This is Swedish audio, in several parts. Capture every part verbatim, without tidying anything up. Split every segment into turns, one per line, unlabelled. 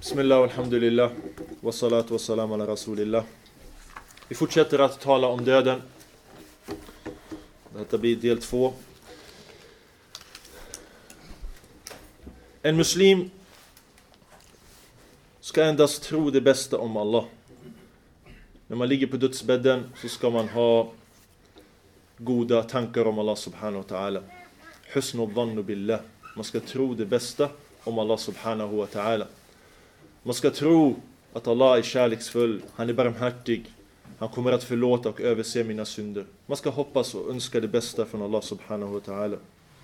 Bismillah, alhamdulillah, wa salatu wa salam ala rasulillah. Vi fortsätter att tala om döden. Detta blir del två. En muslim ska endast tro det bästa om Allah. När man ligger på dödsbädden så ska man ha goda tankar om Allah subhanahu wa ta'ala. Husnu dhannu billah. Man ska tro det bästa om Allah subhanahu wa ta'ala. Man ska tro att Allah är kärleksfull, han är barmhärtig, han kommer att förlåta och överse mina synder. Man ska hoppas och önska det bästa från Allah subhanahu wa ta'ala.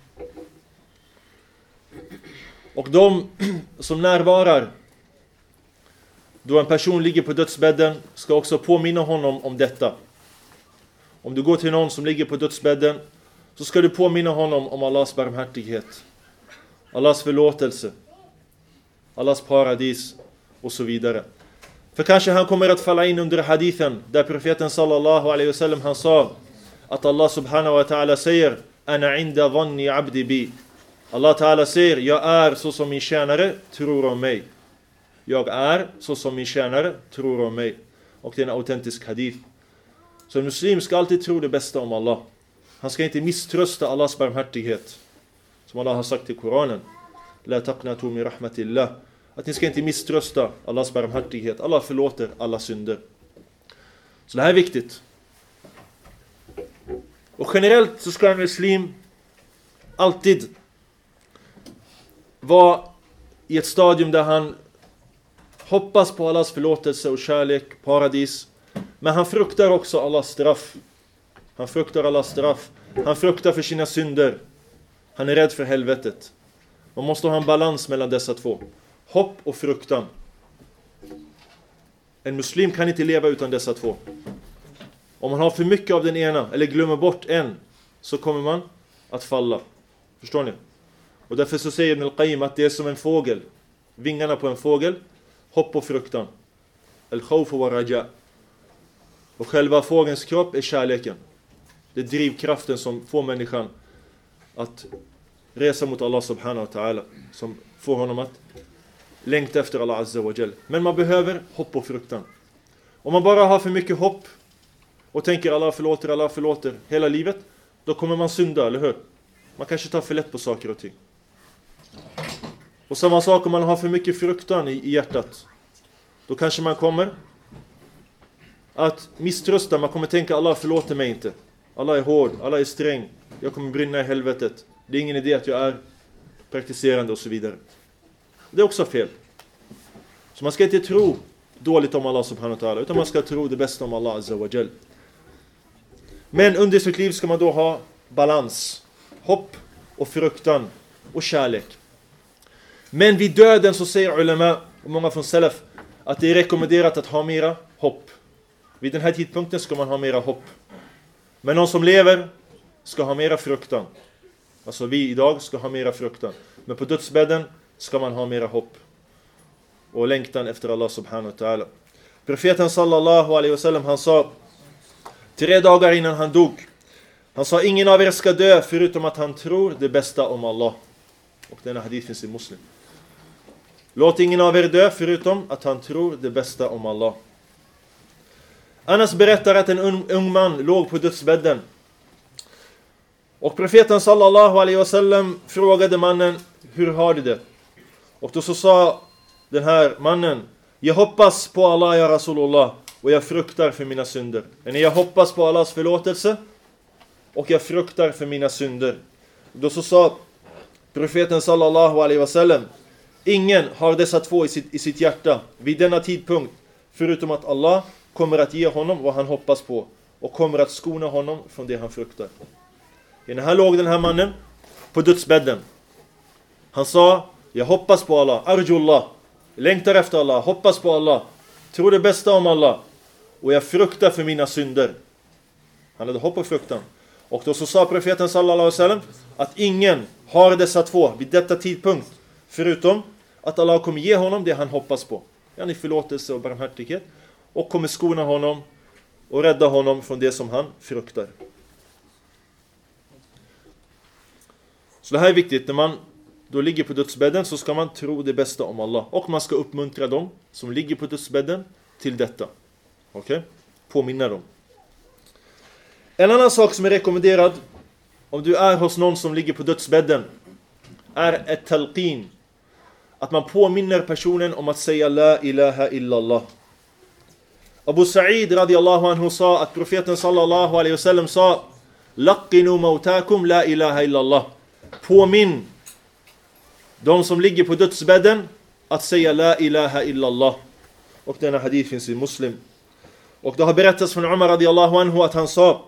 Och de som närvarar då en person ligger på dödsbädden ska också påminna honom om detta. Om du går till någon som ligger på dödsbädden så ska du påminna honom om Allahs barmhärtighet, Allahs förlåtelse, Allahs paradis och så vidare. För kanske han kommer att falla in under hadithen där profeten sallallahu alaihi wasallam han sa att Allah subhanahu wa ta'ala säger ana inda dhanni abdi bi. Allah ta'ala säger jag är så som min tjänare tror om mig. Jag är så som min tjänare tror om mig. Och det är en autentisk hadith. Så en muslim ska alltid tro det bästa om Allah. Han ska inte misströsta Allahs barmhärtighet. Som Allah har sagt i Koranen. La taqnatu min rahmatillah. Att ni ska inte misströsta Allahs barmhärtighet. Allah förlåter alla synder. Så det här är viktigt. Och generellt så ska en muslim alltid vara i ett stadium där han hoppas på Allahs förlåtelse och kärlek, paradis. Men han fruktar också Allahs straff. Han fruktar Allahs straff. Han fruktar för sina synder. Han är rädd för helvetet. Man måste ha en balans mellan dessa två. Hopp och fruktan. En muslim kan inte leva utan dessa två. Om man har för mycket av den ena eller glömmer bort en så kommer man att falla. Förstår ni? Och därför så säger Ibn al-Qayyim att det är som en fågel. Vingarna på en fågel. Hopp och fruktan. Al-khawf wa raja. Och själva fågelns kropp är kärleken. Det är drivkraften som får människan att resa mot Allah subhanahu wa ta'ala. Som får honom att längta efter Allah azza wa jal. Men man behöver hopp och fruktan. Om man bara har för mycket hopp och tänker Allah förlåter, Allah förlåter hela livet, då kommer man synda, eller hur? Man kanske tar för lätt på saker och ting. Och samma sak om man har för mycket fruktan i, i hjärtat. Då kanske man kommer att misströsta. Man kommer tänka Allah förlåter mig inte. Allah är hård, Allah är sträng. Jag kommer brinna i helvetet. Det är ingen idé att jag är praktiserande och så vidare. Det är också fel. Så man ska inte tro dåligt om Allah subhanahu wa ta'ala, utan man ska tro det bästa om Allah azza wa jal. Men under sitt liv ska man då ha balans, hopp och fruktan och kärlek. Men vid döden så säger ulama och många från salaf att det är rekommenderat att ha mera hopp. Vid den här tidpunkten ska man ha mera hopp. Men någon som lever ska ha mera fruktan. Alltså vi idag ska ha mera fruktan. Men på dödsbädden ska man ha mera hopp och längtan efter Allah subhanahu wa ta'ala. Profeten sallallahu alaihi wasallam han sa tre dagar innan han dog. Han sa ingen av er ska dö förutom att han tror det bästa om Allah. Och denna hadith finns i Muslim. Låt ingen av er dö förutom att han tror det bästa om Allah. Anas berättar att en ung, ung man låg på dödsbädden. Och profeten sallallahu alaihi wasallam frågade mannen, hur har du det? Och då så sa den här mannen, jag hoppas på Allah ya Rasulullah och jag fruktar för mina synder. Men jag hoppas på Allahs förlåtelse och jag fruktar för mina synder. Då så sa profeten sallallahu alaihi wasallam, ingen har dessa två i sitt, i sitt hjärta vid denna tidpunkt förutom att Allah kommer att ge honom vad han hoppas på och kommer att skona honom från det han fruktar. I den här låg den här mannen på dödsbädden. Han sa, jag hoppas på Allah, arjullah, längtar efter Allah, hoppas på Allah, tror det bästa om Allah och jag fruktar för mina synder. Han hade hopp och fruktan. Och då så sa profeten sallallahu alaihi wasallam att ingen har dessa två vid detta tidpunkt förutom att Allah kommer ge honom det han hoppas på. Han är förlåtelse och barmhärtighet och kommer skona honom och rädda honom från det som han fruktar. Så det här är viktigt när man då ligger på dödsbädden, så ska man tro det bästa om Allah. Och man ska uppmuntra dem som ligger på dödsbädden till detta. Okej? Okay? Påminna dem. En annan sak som är rekommenderad om du är hos någon som ligger på dödsbädden är ett talqin. Att man påminner personen om att säga la ilaha illallah. Abu Sa'id radiyallahu anhu sa att profeten sallallahu alaihi wasallam sa laqinu mautakum la ilaha illallah. Påminn de som ligger på dödsbädden att säga la ilaha illallah. Och denna hadith finns i Muslim. Och det har berättats från Umar radiyallahu anhu att han sa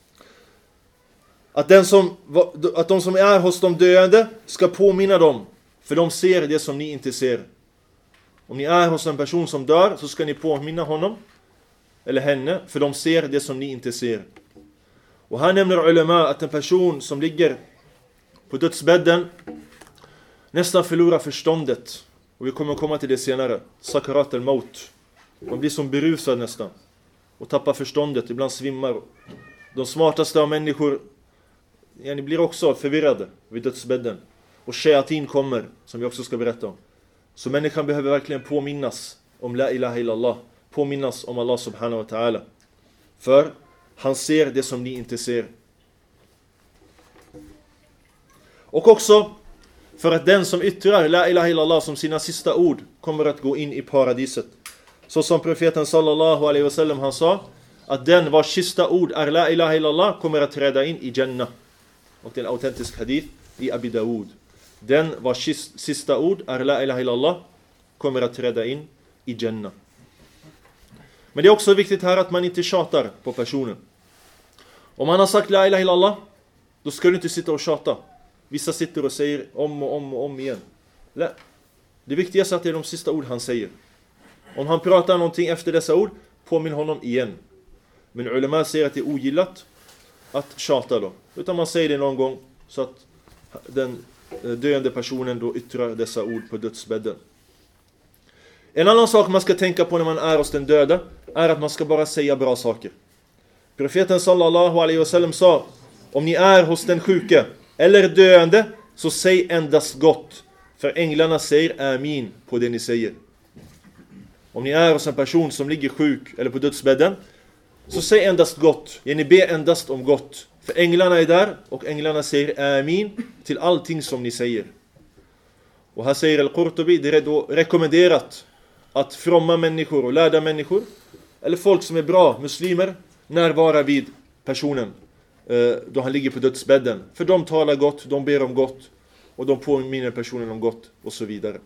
att, den som, att de som är hos de döende ska påminna dem, för de ser det som ni inte ser. Om ni är hos en person som dör, så ska ni påminna honom eller henne, för de ser det som ni inte ser. Och här nämner ulema att en person som ligger på dödsbädden nästan förlorar förståndet. Och vi kommer komma till det senare. Sakarat al-maut. Man blir som berusad nästan och tappar förståndet, ibland svimmar. De smartaste av människor, ja, ni blir också förvirrade vid dödsbädden. Och shayatin kommer, som vi också ska berätta om. Så människan behöver verkligen påminnas om la ilaha illallah. Påminnas om Allah subhanahu wa ta'ala. För han ser det som ni inte ser. Och också för att den som yttrar la ilaha illallah som sina sista ord kommer att gå in i paradiset. Så som profeten sallallahu alaihi wasallam han sa, att den vars sista ord är la ilaha illallah kommer att träda in i Jannah. Och det är en autentisk hadith i Abi Dawud. Den vars sista ord är la ilaha illallah kommer att träda in i Jannah. Men det är också viktigt här att man inte tjatar på personen. Om han har sagt la ilaha illallah, då ska du inte sitta och tjata. Vissa sitter och säger om och om och om igen. Nej. Det viktigaste är att det är de sista ord han säger. Om han pratar någonting efter dessa ord, påminn honom igen. Men ulema säger att det är ogillat att tjata då. Utan man säger det någon gång så att den döende personen då yttrar dessa ord på dödsbädden. En annan sak man ska tänka på när man är hos den döda är att man ska bara säga bra saker. Profeten sallallahu alaihi wasallam sa: om ni är hos den sjuke eller döende, så säg endast gott, för änglarna säger amin på det ni säger. Om ni är hos en person som ligger sjuk eller på dödsbädden, så säg endast gott. Ni ber endast om gott, för änglarna är där och änglarna säger amin till allting som ni säger. Och här säger Al-Qurtubi, det är då rekommenderat att fromma människor och lärda människor, eller folk som är bra muslimer, närvara vid personen då han ligger på dödsbädden. För de talar gott, de ber om gott, och de påminner personen om gott, och så vidare.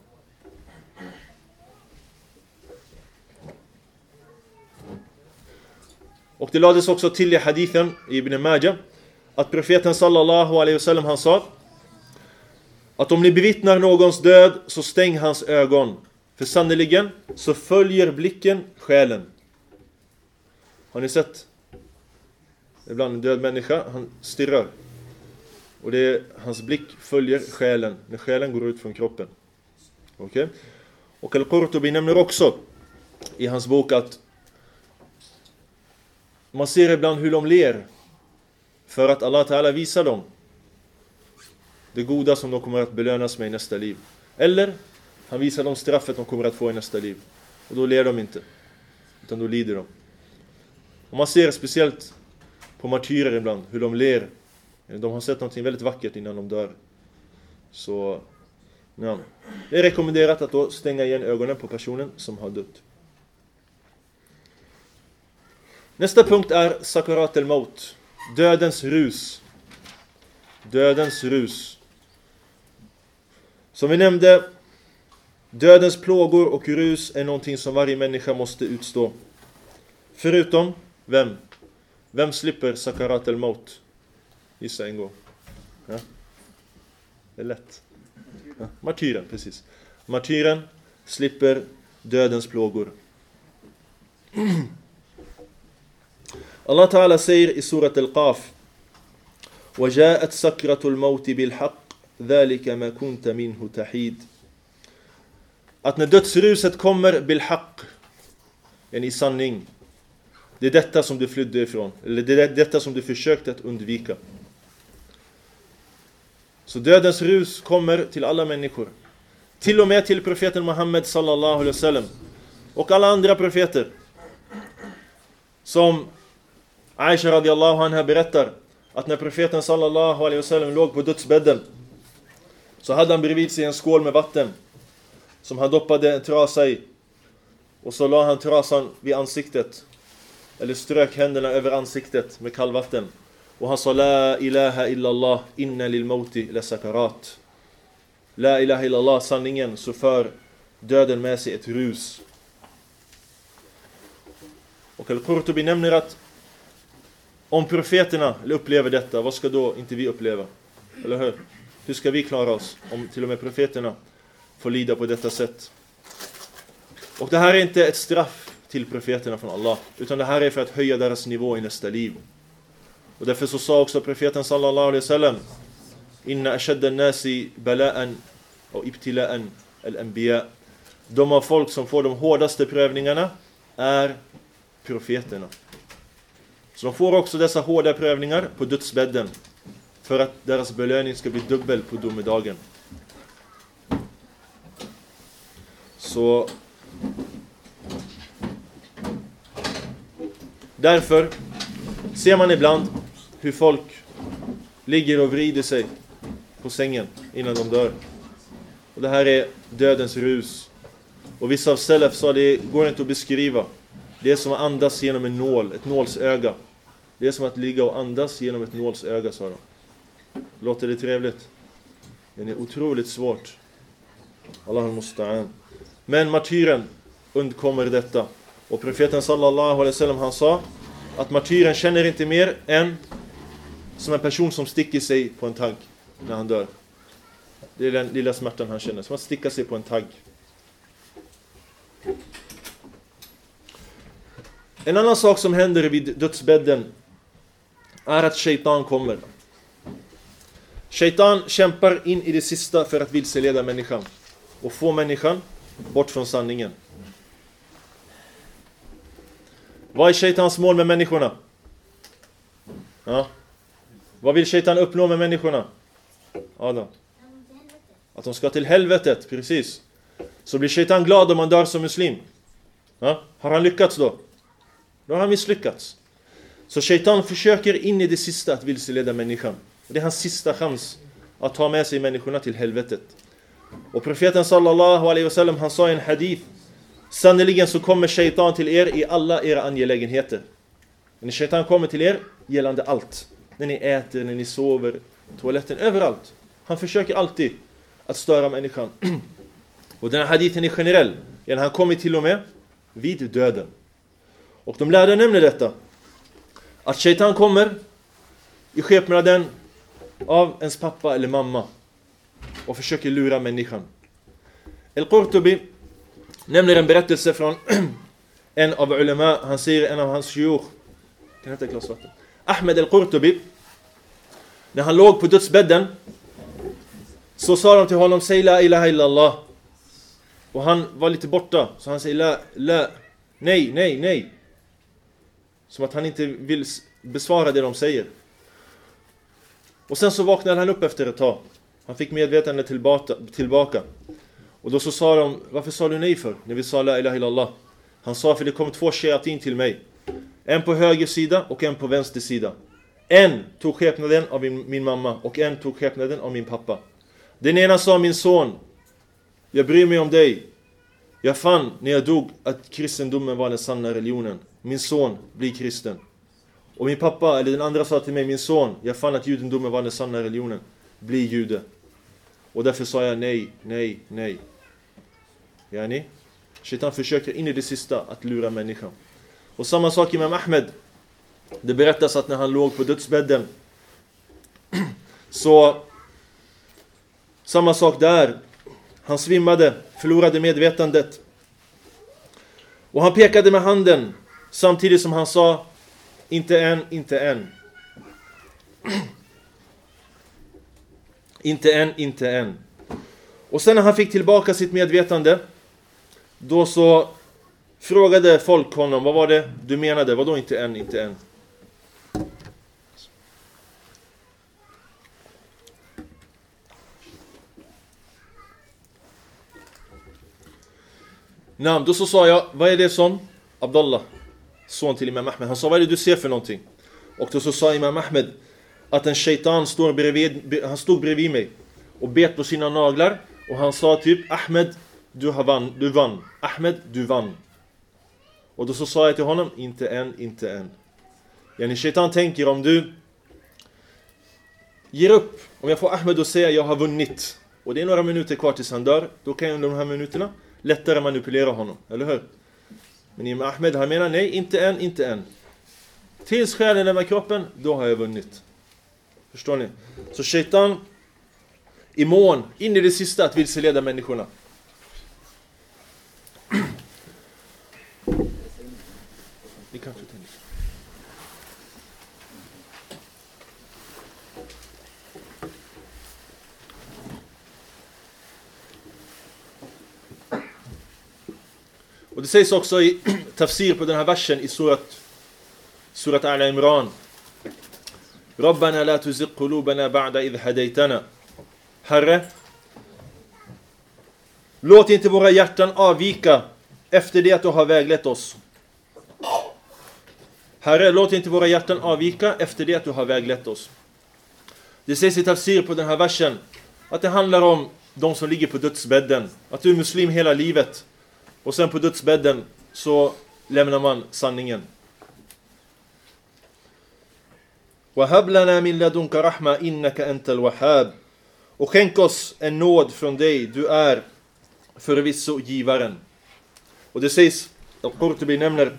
Och det lades också till i hadithen i Ibn Majah att profeten sallallahu alaihi wasallam han sa att om ni bevittnar någons död, så stäng hans ögon, för sannoliken så följer blicken själen. Har ni sett? Ibland en död människa, han stirrar, och det är, hans blick följer själen när själen går ut från kroppen. Okej? Okay? Och Al-Qurtubi nämner också i hans bok att man ser ibland hur de ler, för att Allah Ta'ala visar dem det goda som de kommer att belönas med i nästa liv. Eller han visar dem straffet de kommer att få i nästa liv. Och då ler de inte, utan då lider de. Och man ser speciellt på martyrer ibland hur de ler. De har sett något väldigt vackert innan de dör. Så ja. Det är rekommenderat att då stänga igen ögonen på personen som har dött. Nästa punkt är sakarat al-maut. Dödens rus. Dödens rus. Som vi nämnde, dödens plågor och rus är någonting som varje människa måste utstå. Förutom vem? Vem slipper sakarat al-maut? Gissa en gång. Ja. Det är lätt. Ja. Martyren, precis. Martyren slipper dödens plågor. Allah Ta'ala säger i surat Al-Qaf: وَجَاءَتْ سَكْرَةُ الْمَوْتِ بِالْحَقِّ ذَلِكَ مَا كُنْتَ مِنْهُ تَحِيدٌ. Att när dödsruset kommer bilhaq, en i sanning, det är detta som du flydde ifrån, eller det är detta som du försökte att undvika. Så dödens rus kommer till alla människor. Till och med till profeten Muhammed sallallahu alaihi wasallam. Och alla andra profeter. Som Aisha radiallahu anha berättar att när profeten sallallahu alaihi wasallam låg på dödsbädden, så hade han bredvid sig en skål med vatten som han doppade en trasa i. Och så la han trasan vid ansiktet, eller strök händerna över ansiktet med kallvatten. Och han sa: La ilaha illallah, inna lil mauti la sakarat. La ilaha illallah, sanningen, så för döden med sig ett rus. Och Al-Qurtubi nämner att om profeterna upplever detta, vad ska då inte vi uppleva? Eller hur? Hur ska vi klara oss om till och med profeterna får lida på detta sätt? Och det här är inte ett straff till profeterna från Allah, utan det här är för att höja deras nivå i nästa liv. Och därför så sa också profeten sallallahu alaihi wasallam: Inna ashadda nasi bala'an och ibtila'an al-anbiya. De av folk som får de hårdaste prövningarna är profeterna. Så de får också dessa hårda prövningar på dödsbädden, för att deras belöning ska bli dubbel på domedagen. Så därför ser man ibland hur folk ligger och vrider sig på sängen innan de dör. Och det här är dödens rus. Och vissa av salaf sa det går inte att beskriva. Det är som att andas genom en nål, ett nålsöga. Det är som att ligga och andas genom ett nålsöga, sa de. Låter det trevligt? Det är otroligt svårt. Allah musta'an. Men martyren undkommer detta. Och profeten sallallahu alaihi wasallam, han sa att martyren känner inte mer än som en person som sticker sig på en tagg när han dör. Det är den lilla smärtan han känner, som att sticka sig på en tagg. En annan sak som händer vid dödsbädden är att shaitan kommer. Shaitan kämpar in i det sista för att vilseleda människan och få människan bort från sanningen. Vad är shaitans mål med människorna? Ja. Vad vill shaitan uppnå med människorna? Adam. Att de ska till helvetet, precis. Så blir shaitan glad om man dör som muslim. Ja. Har han lyckats då? Då har han misslyckats. Så shaitan försöker in i det sista att vilseleda människan. Det är hans sista chans att ta med sig människorna till helvetet. Och profeten sallallahu alaihi wasallam, han sa i en hadith: sannoliken så kommer shaitan till er i alla era angelägenheter. När shaitan kommer till er gällande allt. När ni äter, när ni sover, toaletten, överallt. Han försöker alltid att störa människan. Och den här hadithen är generell. Han kommer till och med vid döden. Och de lärde nämner detta. Att shaitan kommer i skepnaden av ens pappa eller mamma och försöker lura människan. Al-Qurtubi nämner en berättelse från en av ulema. Han säger, en av hans shuyukh, kan heta glas vatten, Ahmed Al-Qurtubi, när han låg på dödsbädden, så sa de till honom: säg la ilaha illallah. Och han var lite borta, så han säger la, la, nej, nej, nej. Som att han inte vill besvara det de säger. Och sen så vaknade han upp efter ett tag. Han fick medvetande tillbaka, tillbaka. Och då så sa de: varför sa du nej för när vi sa la ilaha illallah? Han sa: för det kom två shayatin till mig. En på höger sida och en på vänster sida. En tog skepnaden av min, min mamma och en tog skepnaden av min pappa. Den ena sa: min son, jag bryr mig om dig. Jag fann när jag dog att kristendomen var den sanna religionen. Min son blir kristen. Och min pappa, eller den andra, sa till mig: min son, jag fann att judendomen var den sanna religionen. Bli jude. Och därför sa jag nej, nej, nej. Yani, shaitan försöker in i det sista att lura människan. Och samma sak Imam Ahmed. Det berättas att när han låg på dödsbädden, så samma sak där. Han svimmade, förlorade medvetandet. Och han pekade med handen samtidigt som han sa: inte än, inte än. Inte än, inte än. Och sen när han fick tillbaka sitt medvetande, då så frågade folk honom: vad var det du menade? Vad då inte än, inte än? Namn, då så sa jag, vad är det som? Abdullah, son till Imam Ahmed. Han sa, vad är det du ser för någonting? Och då så sa Imam Ahmed att en shaitan står bredvid, han stod bredvid mig och bet på sina naglar. Och han sa typ, Ahmed, du har vann, du vann. Ahmed, du vann. Och då så sa jag till honom, inte än, inte än. Yani shaitan tänker, om du ger upp, om jag får Ahmed att säga jag har vunnit, och det är några minuter kvar tills han dör, då kan jag under de här minuterna lättare manipulera honom, eller hur? Men Imam Ahmed, han menar nej, inte än, inte än. Tills själen lämnar kroppen, då har jag vunnit. Förstår ni? Så shaitan i mån, in i det sista, att vilseleda människorna. Vi kan flytta in. Och det sägs också i tafsir på den här versen i surat surat Al-Imran. Rabbana la tuzigh qulubana ba'da idh hadaytana. Herre, låt inte våra hjärtan avvika efter det att du har väglett oss. Herre, låt inte våra hjärtan avvika efter det att du har väglett oss. Det sägs i tafsir på den här versen att det handlar om de som ligger på dödsbädden. Att du är muslim hela livet. Och sen på dödsbädden så lämnar man sanningen. وَهَبْ لَنَا مِنْ لَدُنْكَ رَحْمَةً إِنَّكَ أَنْتَ الْوَهَّابُ. Och skänk oss en nåd från dig, du är förvisso givaren. Och det sägs, Al-Qurtubi nämner,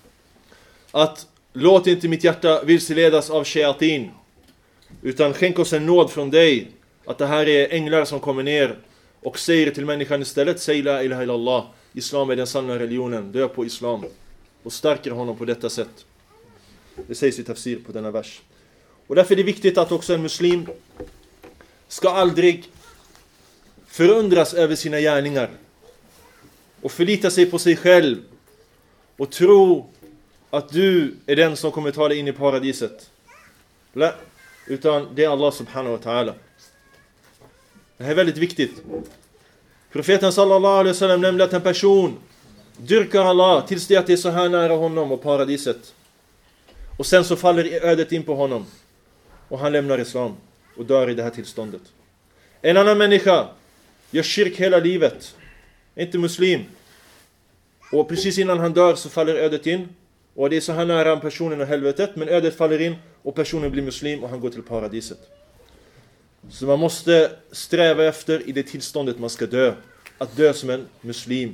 att låt inte mitt hjärta vilseledas av shayatin, utan skänk oss en nåd från dig, att det här är änglar som kommer ner och säger till människan istället, säg la ilaha illallah, islam är den sanna religionen, dö på islam, och stärker honom på detta sätt. Det sägs i tafsir på denna vers. Och därför är det viktigt att också en muslim ska aldrig förundras över sina gärningar och förlita sig på sig själv och tro att du är den som kommer ta dig in i paradiset. Nej, utan det är Allah subhanahu wa ta'ala. Det här är väldigt viktigt. Profeten sallallahu alaihi wasallam nämnde att en person dyrkar Allah tills det att det är så här nära honom och paradiset. Och sen så faller ödet in på honom och han lämnar islam och dör i det här tillståndet. En annan människa gör kyrk hela livet, inte muslim, och precis innan han dör så faller ödet in och det är så här nära personen och helvetet, men ödet faller in och personen blir muslim och han går till paradiset. Så man måste sträva efter i det tillståndet man ska dö, att dö som en muslim.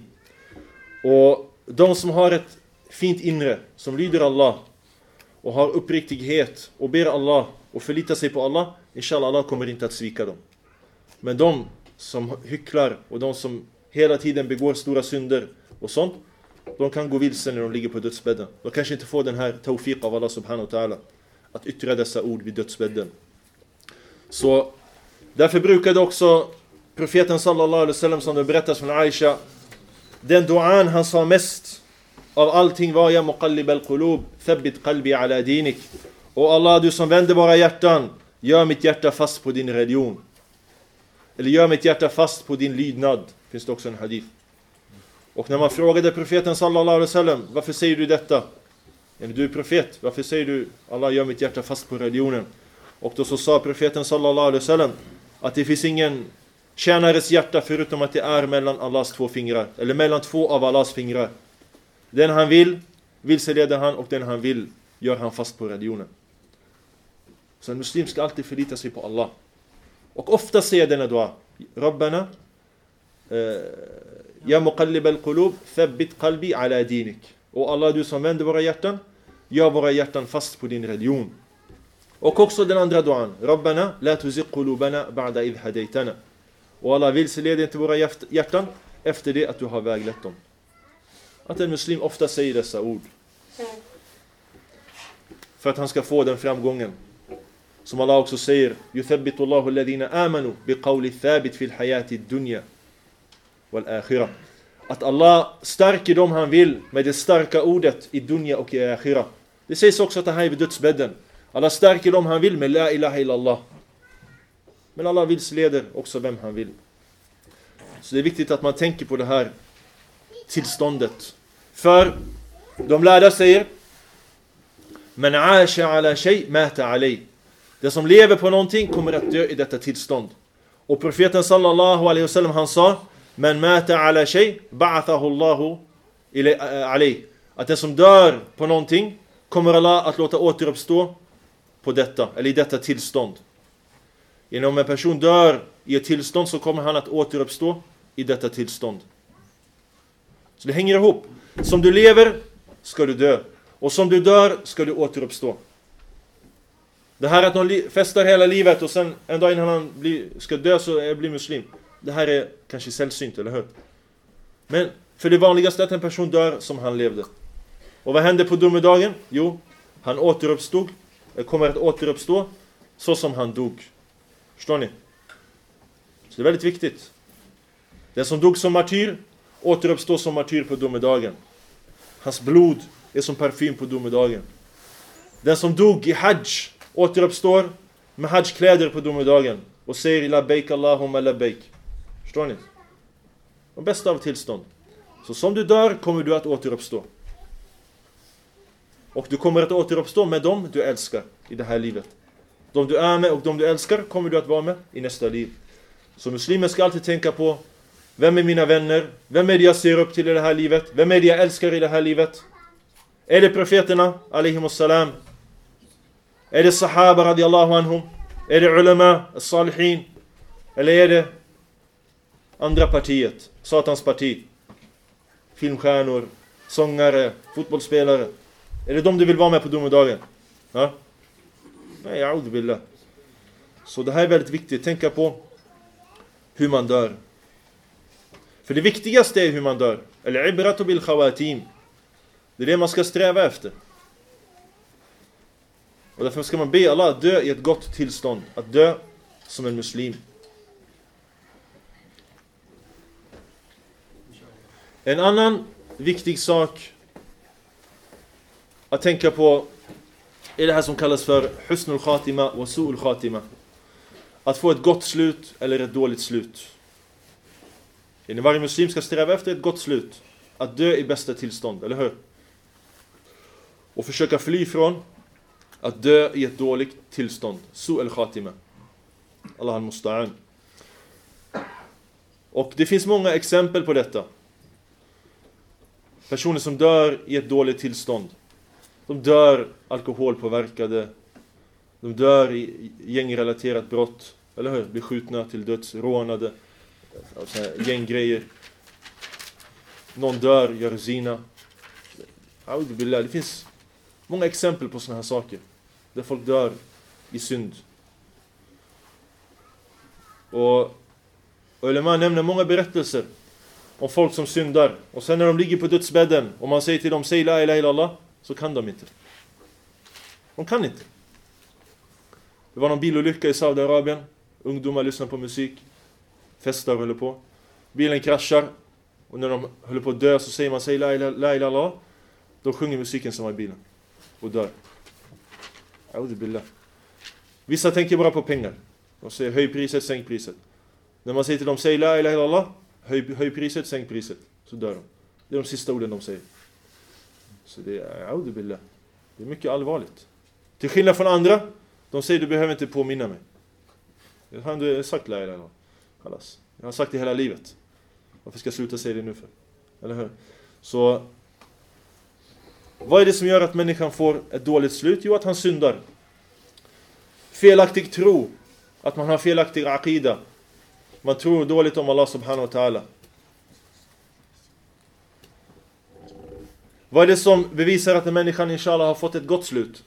Och de som har ett fint inre, som lyder Allah och har uppriktighet och ber Allah och förlitar sig på Allah, inshallah Allah kommer inte att svika dem. Men de som hycklar och de som hela tiden begår stora synder och sånt, de kan gå vilse när de ligger på dödsbädden. De kanske inte får den här tawfiq av Allah subhanahu wa ta'ala att yttra dessa ord vid dödsbädden. Så därför brukade också profeten sallallahu alaihi wasallam, som det berättas från Aisha, den duan han sa mest av allting var ja muqallib al-qulub thabbit qalbi ala dinik. Och Allah, du som vänder våra hjärtan, gör mitt hjärta fast på din religion. Eller gör mitt hjärta fast på din lydnad. Finns det också en hadith. Och när man frågade profeten sallallahu alaihi wasallam, varför säger du detta? Eller du är profet, varför säger du Allah gör mitt hjärta fast på religionen? Och då så sa profeten sallallahu alaihi wasallam att det finns ingen tjänares hjärta förutom att det är mellan Allahs två fingrar. Eller mellan två av Allahs fingrar. Den han vill, vilseleder han, och den han vill gör han fast på religionen. Så en muslim ska alltid förlita sig på Allah. Och ofta säger denna dua, Rabbana Ya muqallib al-qulub thabbit qalbi ala dinik. Och Allah, du som vänder våra hjärtan, gör våra hjärtan fast på din religion. Och också den andra duan, Rabbana la tuzigh qulubana ba'da idh hadaytana. Och Allah, vilseled inte våra hjärtan efter det att du har väglett dem. Att en muslim ofta säger dessa ord för att han ska få den framgången. Som Allah också säger, yuthabbitu Allahu alladhina amanu biqawli thabit fil hayati dunya wal akhirah. Att Allah stärker dem han vill med det starka ordet i dunya och i akhirah. Det sägs också att det här är vid dödsbädden. Allah stärker dem han vill med la ilaha illallah. Men Allah vilseleder också vem han vill. Så det är viktigt att man tänker på det här tillståndet. För de lärda säger: Men aasha ala shay mata alay. Det som lever på någonting kommer att dö i detta tillstånd. Och profeten sallallahu alaihi wasallam, han sa: Men mata ala shay ba'athahu Allahu alay. Att den som dör på någonting kommer Allah att låta återuppstå på detta, eller i detta tillstånd. Genom en person dör i ett tillstånd så kommer han att återuppstå i detta tillstånd. Så det hänger ihop. Som du lever ska du dö. Och som du dör ska du återuppstå. Det här att någon festar hela livet och sen en dag innan han blir, ska dö så blir muslim. Det här är kanske sällsynt, eller hur? Men för det vanligaste är att en person dör som han levde. Och vad händer på domedagen? Jo, han återuppstod, kommer att återuppstå så som han dog. Förstår ni? Så det är väldigt viktigt. Den som dog som martyr återuppstår som martyr på domedagen. Hans blod är som parfym på domedagen. Den som dog i hajj återuppstår med hajjkläder på domedagen och säger labbaik Allahumma labbaik. Förstår ni? Det bästa av tillstånd. Så som du dör kommer du att återuppstå. Och du kommer att återuppstå med dem du älskar i det här livet. De du är med och de du älskar kommer du att vara med i nästa liv. Så muslimer ska alltid tänka på: vem är mina vänner? Vem är det jag ser upp till i det här livet? Vem är det jag älskar i det här livet? Är det profeterna, alaihimussalam? Är det sahaba radiallahu anhum? Är det ulama, salihin? Eller är det andra partiet, Satans parti? Filmstjärnor, sångare, fotbollsspelare. Är det de du vill vara med på domedagen? Ja? Nej, a'udhu billah. Så det här är väldigt viktigt. Tänka på hur man dör. För det viktigaste är hur man dör. Eller ibratu bil khawatim. Det är det man ska sträva efter. Och därför ska man be Allah att dö i ett gott tillstånd. Att dö som en muslim. En annan viktig sak att tänka på är det här som kallas för husnul khatima och su'ul khatima. Att få ett gott slut eller ett dåligt slut. Varje muslim ska sträva efter ett gott slut. Att dö i bästa tillstånd, eller hur? Och försöka fly från att dö i ett dåligt tillstånd. Su'ul khatima. Allah al-musta'an. Och det finns många exempel på detta. Personer som dör i ett dåligt tillstånd. De dör alkoholpåverkade. De dör i gängrelaterat brott. Eller hur? Blir skjutna till döds, rånade. Gänggrejer. Någon dör, gör zina. Det finns många exempel på såna här saker. Där folk dör i synd. Och ulema nämner många berättelser om folk som syndar. Och sen när de ligger på dödsbädden och man säger till dem: säg la ilaha illallah, så kan de inte. De kan inte. Det var någon bilolycka i Saudiarabien. Ungdomar lyssnar på musik. Festar och håller på. Bilen kraschar. Och när de håller på att dö så säger man: säg la ilaha illallah. Då sjunger musiken som var i bilen. Och dör. A'udhu billah. Vissa tänker bara på pengar. De säger: höj priset, sänk priset. När man säger till dem: säg la ilaha illallah, höj, höj priset, sänk priset. Så dör de. Det är de sista orden de säger. Så det är a'udhu billah. Det är mycket allvarligt. Till skillnad från andra, de säger: du behöver inte påminna mig. Jag har sagt la ilaha illallah. Halas. Jag har sagt det hela livet. Varför ska jag sluta säga det nu för? Eller hur? Så vad är det som gör att människan får ett dåligt slut? Jo, att han syndar. Felaktig tro. Att man har felaktig aqida. Man tror dåligt om Allah subhanahu wa ta'ala. Vad är det som bevisar att en människan inshallah har fått ett gott slut?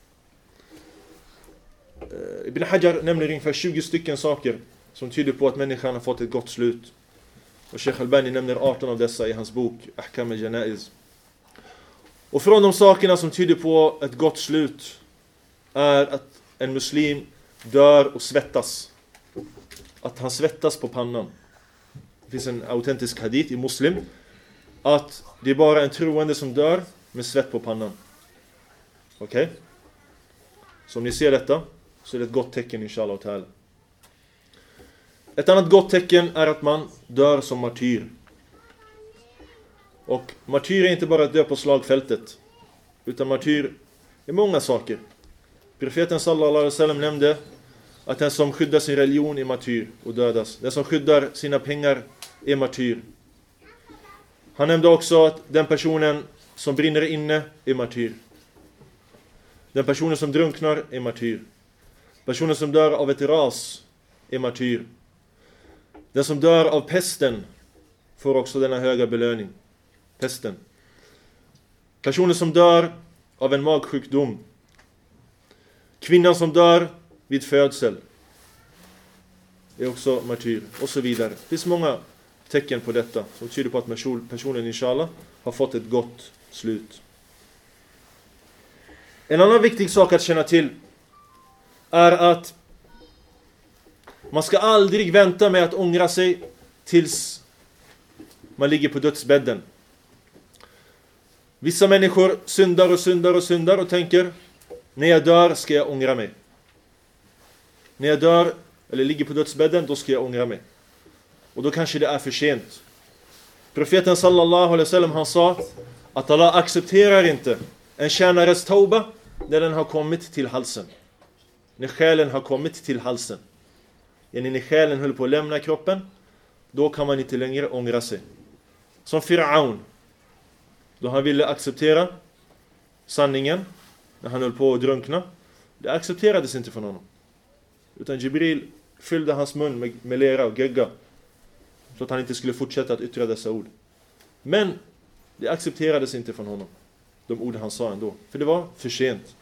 Ibn Hajar nämner ungefär tjugo stycken saker som tyder på att människan har fått ett gott slut. Och Sheikh Albani nämner arton av dessa i hans bok Ahkam al-Janaiz. Och från de sakerna som tyder på ett gott slut är att en muslim dör och svettas. Att han svettas på pannan. Det finns en autentisk hadith i Muslim att det är bara en troende som dör med svett på pannan. Okej? Okay? Så om ni ser detta så är det ett gott tecken, inshallah ta'ala. Ett annat gott tecken är att man dör som martyr. Och martyr är inte bara att dö på slagfältet, utan martyr är många saker. Profeten sallallahu alaihi wasallam nämnde att den som skyddar sin religion är martyr och dödas. Den som skyddar sina pengar är martyr. Han nämnde också att den personen som brinner inne är martyr. Den personen som drunknar är martyr. Personen som dör av ett ras är martyr. Den som dör av pesten får också denna höga belöning. Pesten. Personen som dör av en magsjukdom. Kvinnan som dör vid födsel är också martyr. Och så vidare. Det finns många tecken på detta som tyder på att personen inshallah har fått ett gott slut. En annan viktig sak att känna till är att man ska aldrig vänta med att ångra sig tills man ligger på dödsbädden. Vissa människor syndar och syndar och syndar och tänker: när jag dör ska jag ångra mig. När jag dör eller ligger på dödsbädden, då ska jag ångra mig. Och då kanske det är för sent. Profeten sallallahu alaihi wasallam, han sa att Allah accepterar inte en tjänares tauba när den har kommit till halsen. När själen har kommit till halsen. Yani när själen höll på att lämna kroppen, då kan man inte längre ångra sig. Som Firaun, då han ville acceptera sanningen när han höll på att drunkna. Det accepterades inte från honom. Utan Jibril fyllde hans mun med, med lera och gegga, så att han inte skulle fortsätta att yttra dessa ord. Men det accepterades inte från honom, de ord han sa ändå. För det var för sent.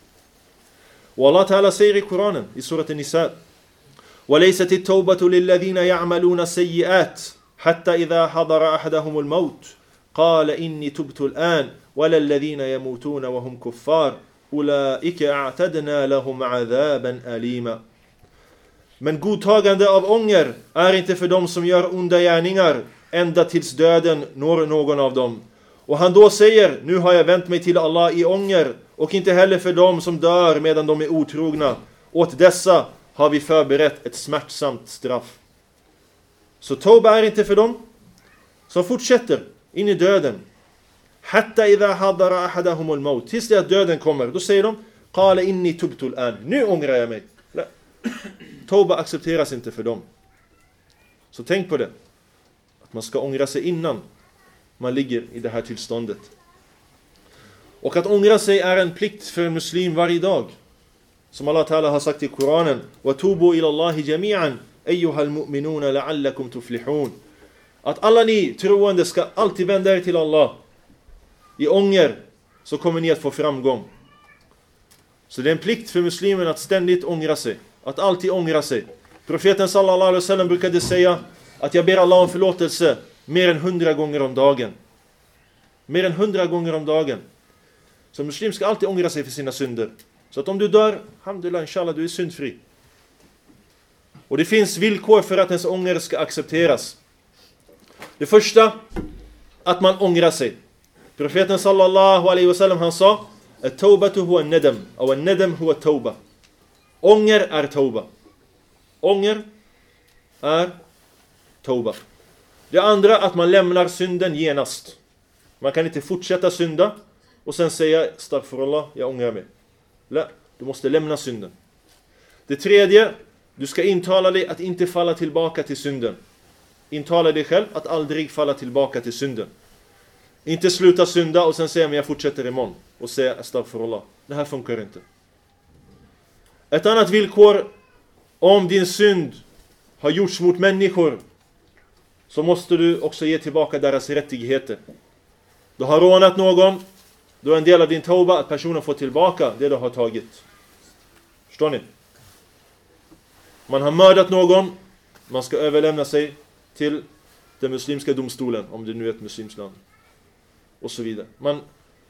Och Allah Ta'ala säger i Koranen, i surat An-Nisa: وَلَيْسَتِ التَّوْبَةُ لِلَّذِينَ يَعْمَلُونَ سَيِّئَاتٍ حَتَّى إِذَا حَضَرَ أَحَدَهُمُ الْمَوْتُ قَالَ إِنِّي تُبْتُ الْآنَ وَلَا الَّذِينَ يَمُوتُونَ وَهُمْ كُفَّارٌ أُولَئِكَ أَعْتَدْنَا لَهُمْ عَذَابًا أَلِيمًا. Men godtagande av ånger är inte för dem som gör onda gärningar ända tills döden når någon av dem. Och han då säger: nu har jag vänt mig till Allah i ånger, och inte heller för dem som dör medan de är otrogna. Åt dessa har vi förberett ett smärtsamt straff. Så tauba är inte för dem som fortsätter in i döden. Hatta idha hadara ahadahumul maut. Tills det att döden kommer, då säger de: qala inni tubtu al-an. Nu ångrar jag mig. Tauba accepteras inte för dem. Så tänk på det. Att man ska ångra sig innan man ligger i det här tillståndet. Och att ångra sig är en plikt för en muslim varje dag. Som Allah Ta'ala har sagt i Koranen: وَتُوبُوا إِلَى اللَّهِ جَمِيعًا أَيُّهَا الْمُؤْمِنُونَ لَعَلَّكُمْ تُفْلِحُونَ. Att alla ni troende ska alltid vända er till Allah. I ånger så kommer ni att få framgång. Så det är en plikt för muslimen att ständigt ångra sig. Att alltid ångra sig. Profeten sallallahu alaihi wasallam brukade säga att jag ber Allah om förlåtelse mer än hundra gånger om dagen. Mer än hundra gånger om dagen. Så muslim ska alltid ångra sig för sina synder. Så att om du dör, alhamdulillah, inshallah, du är syndfri. Och det finns villkor för att ens ånger ska accepteras. Det första, att man ångrar sig. Profeten sallallahu alaihi wasallam, han sa: at-taubatu huwa an-nadam, aw an-nadam huwa at-tauba. Ånger är tauba. Ånger är tauba. Det andra, att man lämnar synden genast. Man kan inte fortsätta synda och sen säga: astaghfirullah, jag ångrar mig. Nej, du måste lämna synden. Det tredje, du ska intala dig att inte falla tillbaka till synden. Intala dig själv att aldrig falla tillbaka till synden. Inte sluta synda och sen säga: men jag fortsätter imorgon. Och säga astaghfirullah. Det här funkar inte. Ett annat villkor, om din synd har gjorts mot människor, så måste du också ge tillbaka deras rättigheter. Du har rånat någon, då är en del av din tauba att personen får tillbaka det du har tagit. Förstår ni? Man har mördat någon, man ska överlämna sig till den muslimska domstolen, om det nu är ett muslimskt land. Och så vidare. Man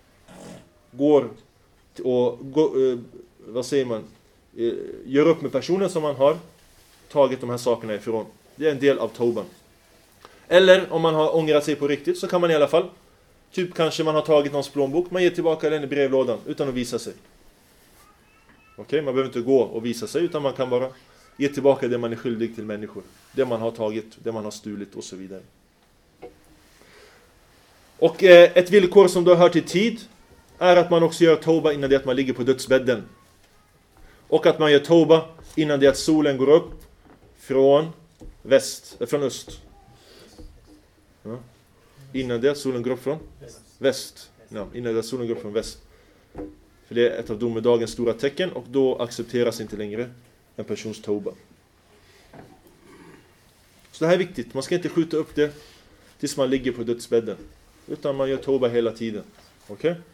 går och går, eh, vad säger man? Eh, gör upp med personen som man har tagit de här sakerna ifrån. Det är en del av tauban. Eller om man har ångrat sig på riktigt, så kan man i alla fall, typ kanske man har tagit någons plånbok, man ger tillbaka den i brevlådan utan att visa sig. Okej, okay? Man behöver inte gå och visa sig, utan man kan bara ge tillbaka det man är skyldig till människor. Det man har tagit, det man har stulit och så vidare. Och eh, ett villkor som då hör till tid är att man också gör tauba innan det att man ligger på dödsbädden. Och att man gör tauba innan det att solen går upp från väst, eh, från öst. Ja. Innan det att solen går upp från väst. Ja, innan det att solen går upp från väst. För det är ett av domedagens stora tecken, och då accepteras inte längre en persons tauba. Så det här är viktigt. Man ska inte skjuta upp det tills man ligger på dödsbädden, utan man gör tauba hela tiden. Okej? Okay?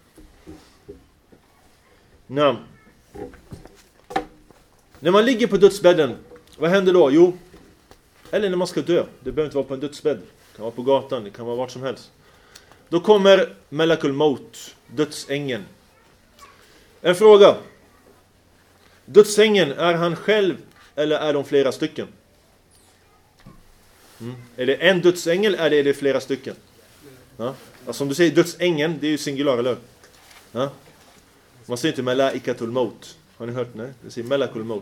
Nam. När man ligger på dödsbädden, vad händer då? Jo, eller när man ska dö. Det behöver inte vara på en dödsbädd. Det kan vara på gatan, det kan vara vart som helst. Då kommer Malakul Maut, dödsängeln. En fråga. Dödsängeln, är han själv eller är de flera stycken? Mm. Är det en dödsängel eller är det flera stycken? Ja. Alltså om du säger dödsängeln, det är ju singular, eller? Ja. Man säger inte Malaikatul Maut. Har ni hört? Nej, det säger Malakul Maut.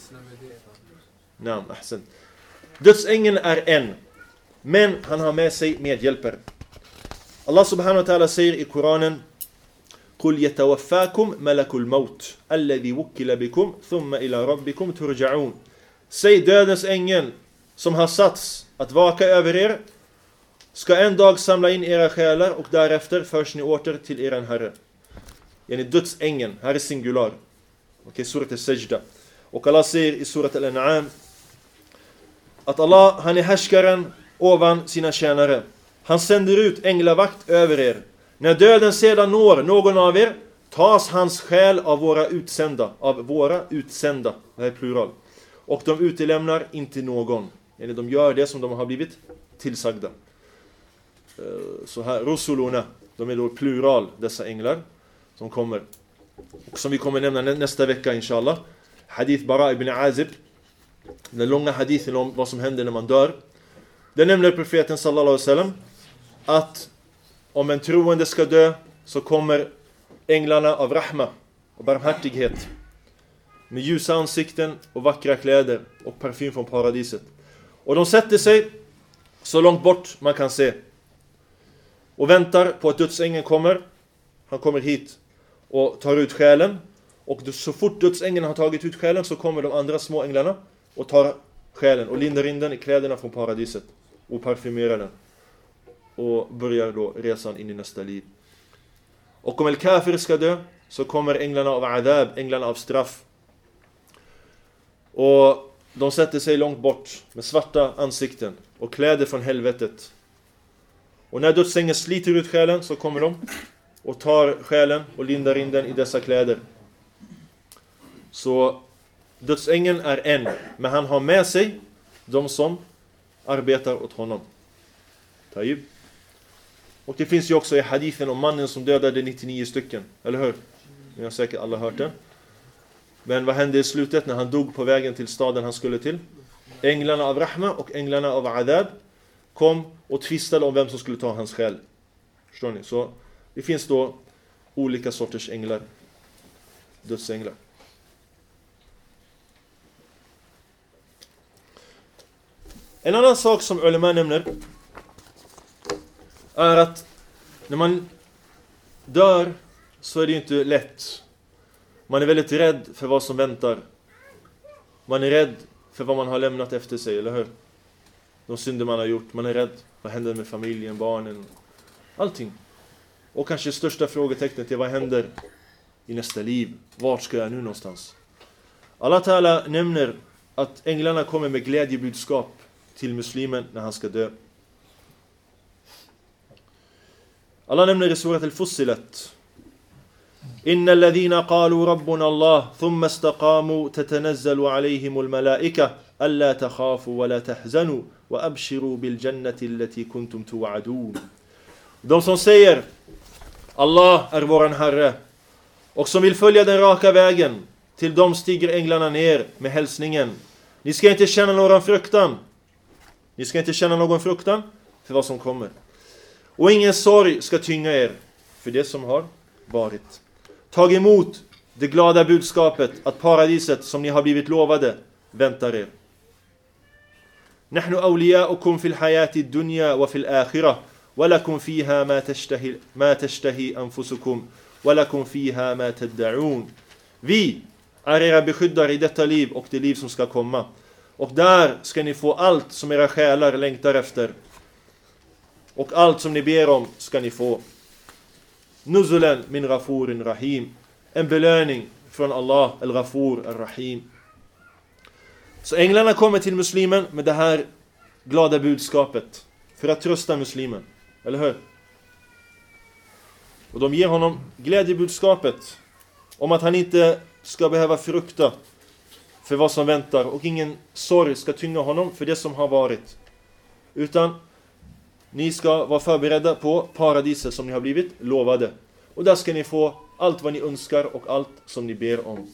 Nej, ahsan. Dödsängeln är en, men han har med sig medhjälpare. Allah subhanahu wa ta'ala säger i Koranen: قُلْ يَتَوَفَّاكُمْ مَلَكُ الْمَوْتِ الَّذِي وُكِّلَ بِكُمْ ثُمَّ إِلَى رَبِّكُمْ تُرْجَعُونَ. Säg, dödens ängel som har satts att vaka över er ska en dag samla in era själar, och därefter förs ni åter till er Herre. Yani dödsängeln, här är singular. Okej, surat al-Sajda. Och Allah säger i surat al-An'am att Allah, han är härskaren ovan sina tjänare. Han sänder ut änglavakt över er. När döden sedan når någon av er, tas hans själ av våra utsända. Av våra utsända. Det här är plural. Och de utelämnar inte någon. Eller de gör det som de har blivit tillsagda. Så här, Rusuluna. De är då plural, dessa änglar som kommer. Och som vi kommer nämna nästa vecka, inshallah. Hadith Bara ibn Azib. Den långa hadithen om vad som händer när man dör. Det nämner profeten sallallahu alaihi wasallam att om en troende ska dö så kommer änglarna av rahma och barmhärtighet med ljusa ansikten och vackra kläder och parfym från paradiset. Och de sätter sig så långt bort man kan se och väntar på att dödsängeln kommer. Han kommer hit och tar ut själen, och så fort dödsängeln har tagit ut själen så kommer de andra små änglarna och tar själen och lindar in den i kläderna från paradiset och parfymerar den. Och börjar då resan in i nästa liv. Och om el-kafir ska dö så kommer änglarna av adab, änglarna av straff. Och de sätter sig långt bort med svarta ansikten och kläder från helvetet. Och när dödsängeln sliter ut själen så kommer de och tar själen och lindar in den i dessa kläder. Så dödsängeln är en, men han har med sig de som arbetar åt honom. Taib. Och det finns ju också i hadithen om mannen som dödade nittionio stycken. Eller hur? Ni har säkert alla hört den. Men vad hände i slutet när han dog på vägen till staden han skulle till? Änglarna av rahma och änglarna av adab kom och tvistade om vem som skulle ta hans själ. Förstår ni? Så det finns då olika sorters änglar. Dödsänglar. En annan sak som ulema nämner är att när man dör så är det ju inte lätt. Man är väldigt rädd för vad som väntar. Man är rädd för vad man har lämnat efter sig, eller hur? De synder man har gjort. Man är rädd. Vad händer med familjen, barnen? Allting. Och kanske största frågetecknet är vad händer i nästa liv? Vart ska jag nu någonstans? Allah Ta'ala nämner att änglarna kommer med glädjebudskap till muslimen när han ska dö. Allah nämner i surat al-Fussilat: Innal ladhina qalu rabbuna Allah thumma istaqamu tatanazzalu alayhimul malaika alla takhafu wa la tahzanu wa abshiru bil jannati allati kuntum tu'adun. De som säger Allah är våran Herre och som vill följa den raka vägen, till dem stiger änglarna ner med hälsningen: ni ska inte känna någon fruktan. Ni ska inte känna någon fruktan för vad som kommer. Och ingen sorg ska tynga er för det som har varit. Tag emot det glada budskapet att paradiset som ni har blivit lovade väntar er. Nahnu awliya'ukum fil hayati dunya wa fil akhirah وَلَكُمْ فِيهَا مَا تَشْتَهِي, ما تشتهي أنفسكم وَلَكُمْ فِيهَا مَا تَدَّعُونَ. Vi är era beskyddare i detta liv och det liv som ska komma. Och där ska ni få allt som era själar längtar efter. Och allt som ni ber om ska ni få. Nuzulan min ghafurin rahim. En belöning från Allah, al-Ghafur, al-Rahim. Så änglarna kommer till muslimen med det här glada budskapet. För att trösta muslimen. Eller hur? Och de ger honom glädjebudskapet. Om att han inte ska behöva frukta för vad som väntar. Och ingen sorg ska tynga honom för det som har varit. Utan ni ska vara förberedda på paradiset som ni har blivit lovade. Och där ska ni få allt vad ni önskar och allt som ni ber om.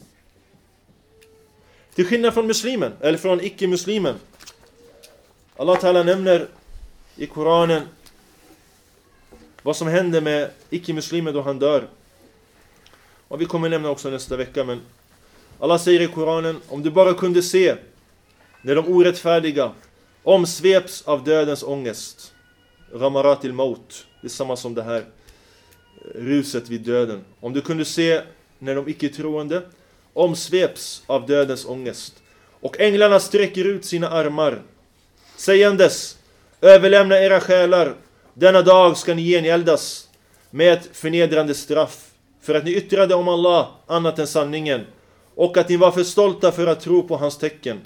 Till skillnad från muslimen, eller från icke-muslimen. Allah Ta'ala nämner i Koranen vad som händer med icke-muslimen då han dör. Och vi kommer nämna också nästa vecka, men Allah säger i Koranen, om du bara kunde se när de orättfärdiga omsveps av dödens ångest. Ramaratil maut, det är samma som det här ruset vid döden. Om du kunde se när de icke-troende omsveps av dödens ångest. Och änglarna sträcker ut sina armar, sägandes, överlämna era själar. Denna dag ska ni geneldas med ett förnedrande straff. För att ni yttrade om Allah annat än sanningen. Och att ni var för stolta för att tro på hans tecken.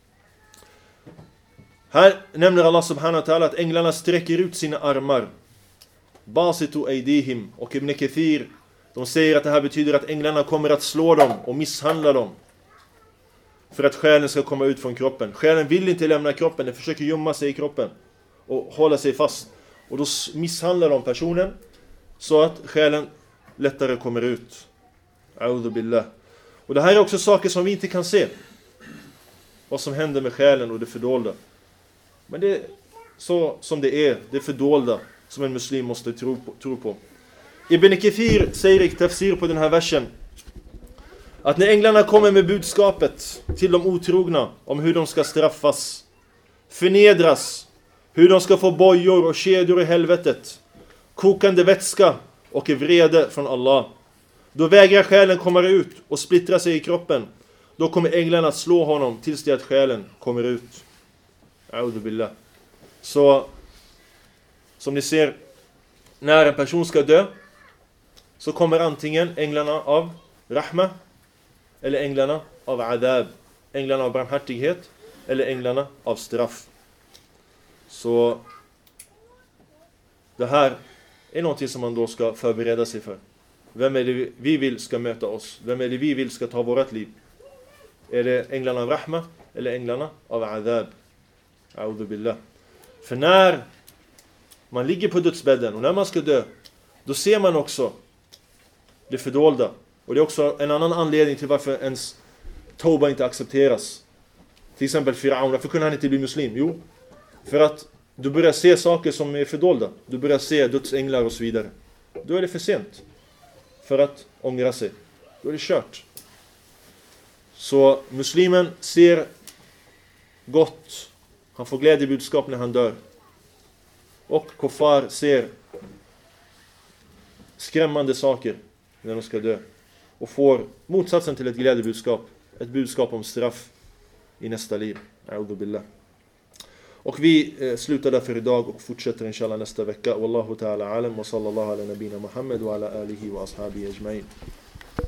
Här nämner Allah subhanahu wa ta'ala att änglarna sträcker ut sina armar. Basitu aydihim. Och Ibn Kathir, de säger att det här betyder att änglarna kommer att slå dem och misshandla dem. För att själen ska komma ut från kroppen. Själen vill inte lämna kroppen, den försöker gömma sig i kroppen. Och hålla sig fast. Och då misshandlar de personen så att själen lättare kommer ut. A'udhu billah. Och det här är också saker som vi inte kan se. Vad som händer med själen och det fördolda. Men det är så som det är. Det fördolda som en muslim måste tro på. Tro på. Ibn Kathir säger i tafsir på den här versen att när änglarna kommer med budskapet till de otrogna om hur de ska straffas, förnedras, hur de ska få bojor och kedjor i helvetet, kokande vätska och vrede från Allah, då vägrar själen komma ut och splittra sig i kroppen. Då kommer änglarna att slå honom tills det att själen kommer ut. A'udhu billah. Så som ni ser, när en person ska dö så kommer antingen änglarna av rahma eller änglarna av adab, änglarna av barmhärtighet eller änglarna av straff. Så det här är någonting som man då ska förbereda sig för. Vem är det vi vill ska möta oss? Vem är det vi vill ska ta vårt liv? Är det änglarna av rahma eller änglarna av adab? A'udhu billah. För när man ligger på dödsbädden och när man ska dö, då ser man också det fördolda. Och det är också en annan anledning till varför ens tauba inte accepteras. Till exempel Firaun, varför kunde han inte bli muslim? Jo, för att du börjar se saker som är fördolda. Du börjar se dödsänglar och så vidare. Då är det för sent för att ångra sig. Då är det kört. Så muslimen ser gott. Han får glädjebudskap när han dör. Och kuffar ser skrämmande saker när de ska dö. Och får motsatsen till ett glädjebudskap. Ett budskap om straff i nästa liv. A'udhu billah. Och vi eh, slutar därför idag och fortsätter inshallah nästa vecka. Wallahu ta'ala alam wa sallallahu ala nabina Muhammad wa ala alihi wa ashabihi ajma'in.